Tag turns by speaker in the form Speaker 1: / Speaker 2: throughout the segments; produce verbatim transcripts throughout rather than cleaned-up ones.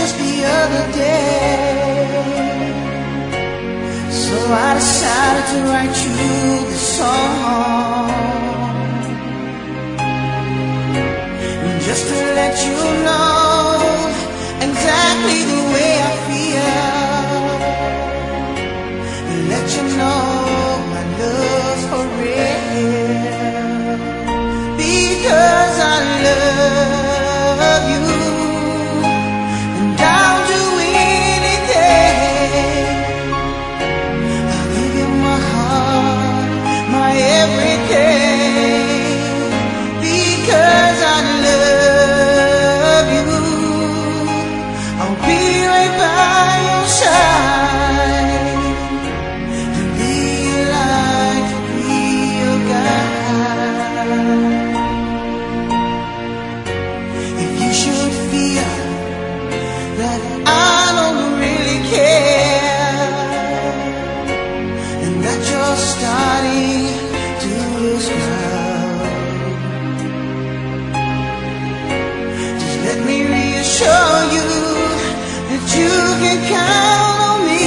Speaker 1: just the other day. So I decided to write you this song, just to let you know exactly the way I feel, let you know my love's for real, because I love you, and I'll do anything. I'll give you my heart, my everything, because I love you. I'll be right by your side, and be like to be your guide. If you should feel that I don't really care, and that you're starting to lose ground, just let me reassure you that you can count on me,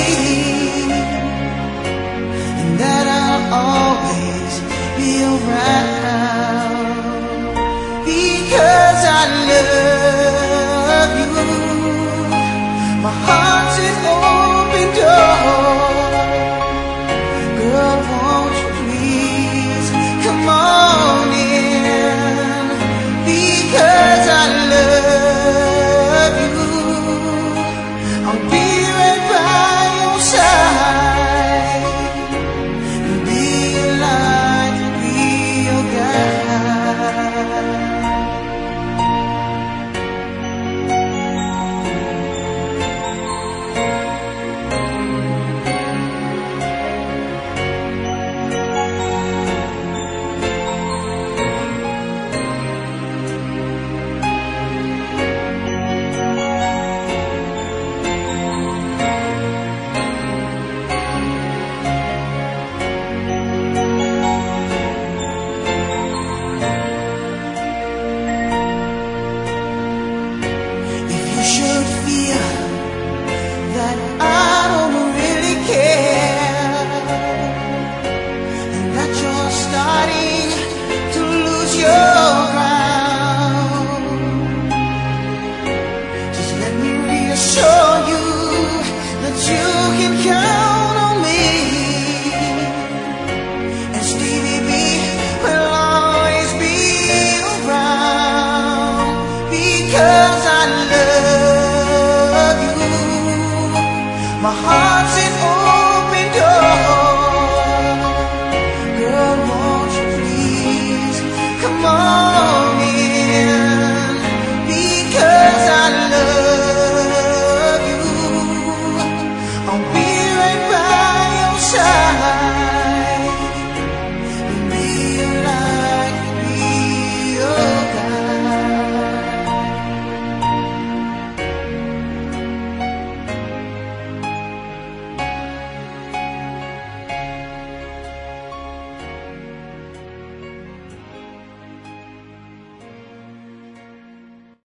Speaker 1: and that I'll always be around, because I love you. My heart's an open door. Girl, won't you please come on in, because I love you. I'll be right by your side, and be alive to be your guide. Should feel that I don't really care, and that you're starting to lose your ground, just let me reassure you that you can count on me, and Stevie B will always be around, because I love. My heart's an open door. Girl, won't you please come on?